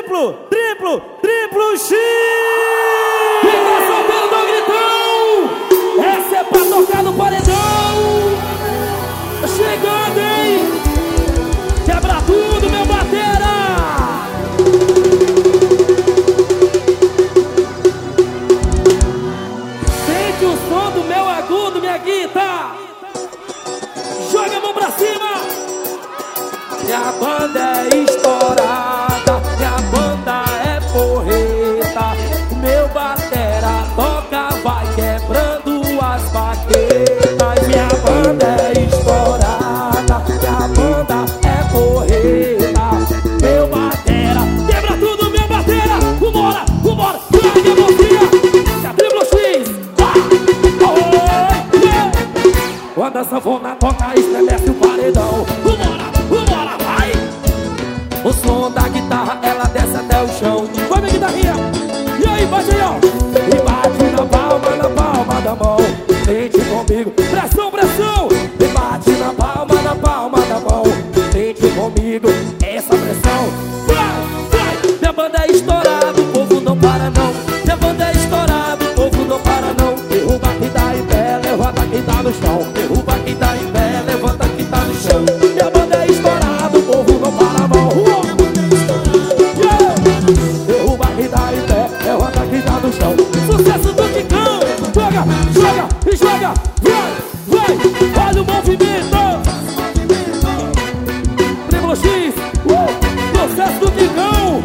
triplo X! Quem tá solteiro do gritão? Essa é pra tocar no paredão. Tá chegando, hein? Quebra tudo, meu batera! Sente o som do meu agudo, minha guitarra. Joga a mão pra cima. Minha banda é estourada, minha banda é porreta. O meu batera toca, vai quebrando as baquetas. Minha banda é estourada, minha banda é porreta. Meu batera, quebra tudo, meu batera. Vambora, vambora, joga a mãozinha. Já triplo X. Quando a sanfona toca, estremece o paredão. Vambora, vambora, vai. O som da guitarra, ela desce até o chão. Vai, minha guitarrinha. E aí, bate aí, ó. E bate na palma da mão. Sente comigo, pressão, pressão. E bate na palma da mão. Sente comigo, essa pressão. Vai, vai. Minha banda é estourada, o povo não para não. Minha banda é estourada, o povo não para não. Derruba quem tá em pé, levanta quem tá no chão. Derruba quem tá em pé, levanta quem tá no chão. Minha banda é estourada, o povo não para não. Derruba quem tá em pé, levanta quem tá no chão. Sucesso do Quicão. Joga, joga e joga. Vai, vai, olha o movimento. Triplo X, sucesso do Quicão.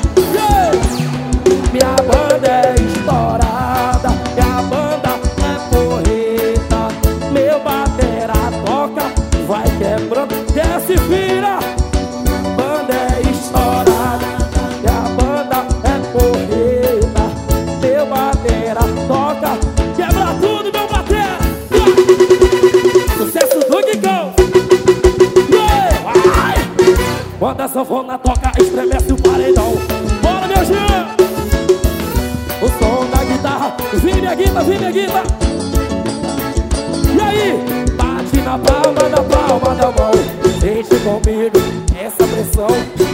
Minha banda é estourada, minha banda é porreta. Meu batera toca, vai quebrando, desce e vira. Banda é estourada, minha banda é porreta. Meu batera toca, quebra tudo, meu batera. Sucesso do Quicão. Quando a sanfona toca, estremece o paredão. Bora, meu Jean. O som da guitarra, vem minha guitarra. E aí, bate na palma da mão. Sente comigo essa pressão.